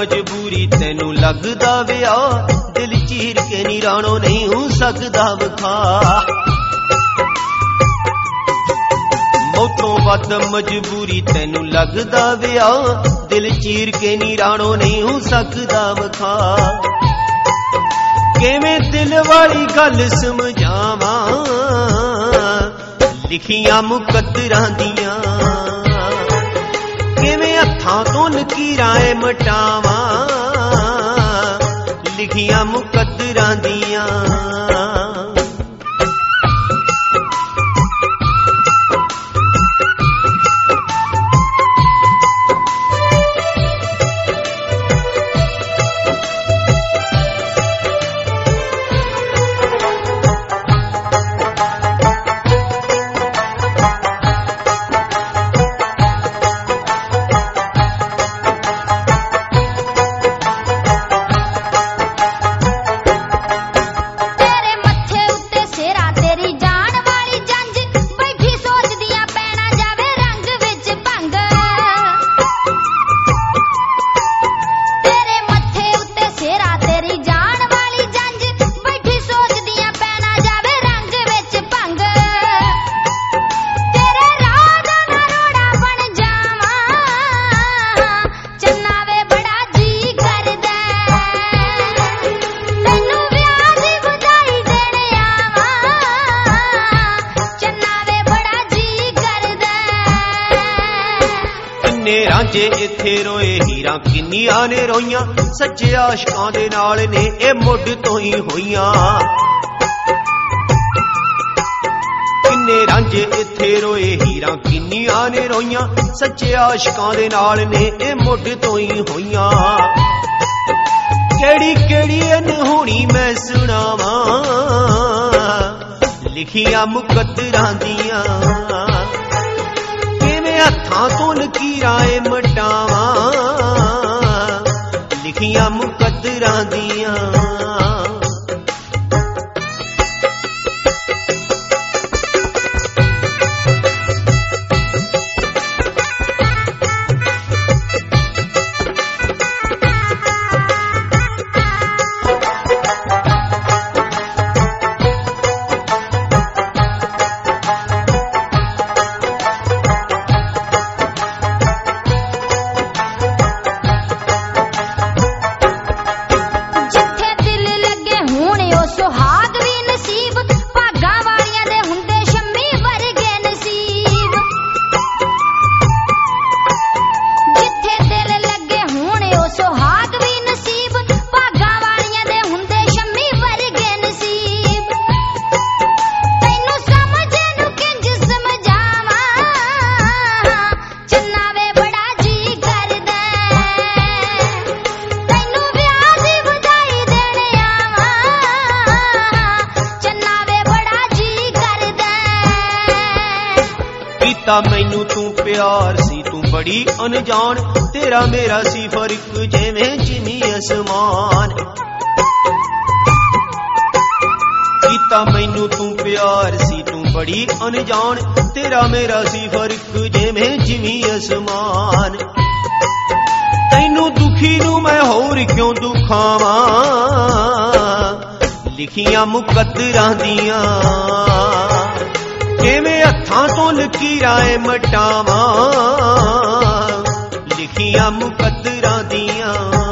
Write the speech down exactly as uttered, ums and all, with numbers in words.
ਮਜਬੂਰੀ ਤੈਨੂੰ ਲੱਗਦਾ ਵਿਆਹ, ਦਿਲ ਚੀਰ ਕੇ ਨੀ ਰਾਣੋ ਨਹੀਂ ਹੋ ਸਕਦਾ ਵਿਖਾ। ਮੌਤੋਂ ਵੱਧ ਮਜਬੂਰੀ ਤੈਨੂੰ ਲੱਗਦਾ ਵਿਆਹ, ਦਿਲ ਚੀਰ ਕੇ ਨੀ ਰਾਣੋ ਨਹੀਂ ਹੋ ਸਕਦਾ ਵਿਖਾ। ਕਿਵੇਂ ਦਿਲ ਵਾਲੀ ਗੱਲ ਸਮਝਾਵਾਂ, ਲਿਖੀਆਂ ਮੁਕੱਦਰਾਂ ਦੀਆਂ ਕਿਵੇਂ ਹੱਥਾਂ ਤੋਂ ਲਕੀਰਾਂ ਏ ਮਟਾਵਾਂ, ਲਿਖੀਆਂ ਮੁਕੱਦਰਾਂ ਦੀਆਂ। ਰਾਂਝੇ ਇੱਥੇ ਰੋਏ ਹੀਰਾਂ ਕਿੰਨੀਆਂ ਨੇ ਰੋਈਆਂ, ਸੱਚੇ ਆਸ਼ਕਾਂ ਦੇ ਨਾਲ ਨੇ ਇਹ ਮੁੱਢ ਤੋਂ ਹੀ ਹੋਈਆਂ। ਕਿੰਨੇ ਰਾਂਝੇ ਇੱਥੇ ਰੋਏ ਹੀਰਾਂ ਕਿੰਨੀਆਂ ਨੇ ਰੋਈਆਂ, ਸੱਚੇ ਆਸ਼ਕਾਂ ਦੇ ਨਾਲ ਨੇ ਇਹ ਮੁੱਢ ਤੋਂ ਹੀ ਹੋਈਆਂ। ਕਿਹੜੀ ਕਿਹੜੀ ਅਨਹੋਣੀ ਮੈਂ ਸੁਣਾਵਾਂ, ਲਿਖੀਆਂ ਮੁਕੱਦਰਾਂ ਦੀਆਂ ਹੱਥਾਂ ਤੋਂ ਲਕੀਰਾਂ ਏ ਮਟਾਵਾਂ, ਲਿਖੀਆਂ ਮੁਕੱਦਰਾਂ ਦੀਆਂ। ਕੀਤਾ ਮੈਨੂੰ ਤੂੰ ਪਿਆਰ ਸੀ ਤੂੰ ਬੜੀ ਅਣਜਾਣ, ਤੇਰਾ ਮੇਰਾ ਸੀ ਫਰਕ ਜਿਵੇਂ ਜ਼ਮੀਨ ਅਸਮਾਨ। ਕੀਤਾ ਮੈਨੂੰ ਤੂੰ ਪਿਆਰ ਸੀ ਤੂੰ ਬੜੀ ਅਣਜਾਣ, ਤੇਰਾ ਮੇਰਾ ਸੀ ਫਰਕ ਜਿਵੇਂ ਜ਼ਮੀਨ ਅਸਮਾਨ। ਤੈਨੂੰ ਦੁਖੀ ਨੂੰ ਮੈਂ ਹੋਰ ਕਿਉਂ ਦੁਖਾਵਾਂ, ਲਿਖੀਆਂ ਮੁਕੱਦਰਾਂ ਦੀਆਂ ਕਿਵੇਂ ਹੱਥਾਂ ਤੋਂ ਲਕੀਰਾਂ ਏ ਮਟਾਵਾਂ, ਲਿਖੀਆਂ ਮੁਕੱਦਰਾਂ ਦੀਆਂ।